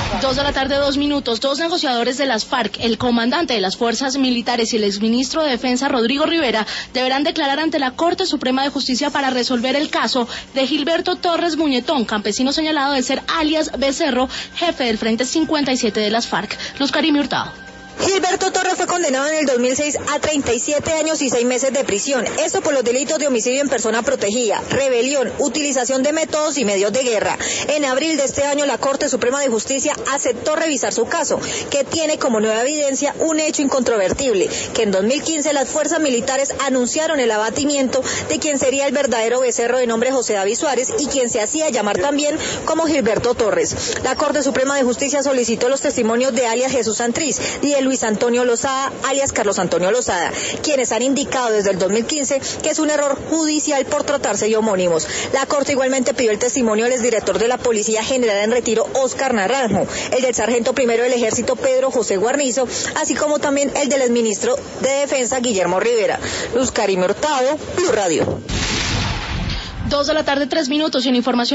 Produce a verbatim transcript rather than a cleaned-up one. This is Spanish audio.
Dos de la tarde, dos minutos. Dos negociadores de las FARC, el comandante de las fuerzas militares y el exministro de Defensa, Rodrigo Rivera, deberán declarar ante la Corte Suprema de Justicia para resolver el caso de Gilberto Torres Muñetón, campesino señalado de ser alias Becerro, jefe del Frente cincuenta y siete de las FARC. Luz Karime Hurtado. Gilberto Torres fue condenado en el dos mil seis a treinta y siete años y seis meses de prisión, esto por los delitos de homicidio en persona protegida, rebelión, utilización de métodos y medios de guerra. En abril de este año la Corte Suprema de Justicia aceptó revisar su caso, que tiene como nueva evidencia un hecho incontrovertible, que en dos mil quince las fuerzas militares anunciaron el abatimiento de quien sería el verdadero Becerro de nombre José David Suárez y quien se hacía llamar también como Gilberto Torres. La Corte Suprema de Justicia solicitó los testimonios de alias Jesús Santriz y de Luis Antonio Lozada, alias Carlos Antonio Lozada, quienes han indicado desde el dos mil quince que es un error judicial por tratarse de homónimos. La Corte igualmente pidió el testimonio del exdirector de la Policía General en Retiro, Óscar Naranjo, el del sargento primero del Ejército, Pedro José Guarnizo, así como también el del exministro de Defensa, Guillermo Rivera. Luz Karime Hurtado, Blue Radio. Dos de la tarde, tres minutos, y en información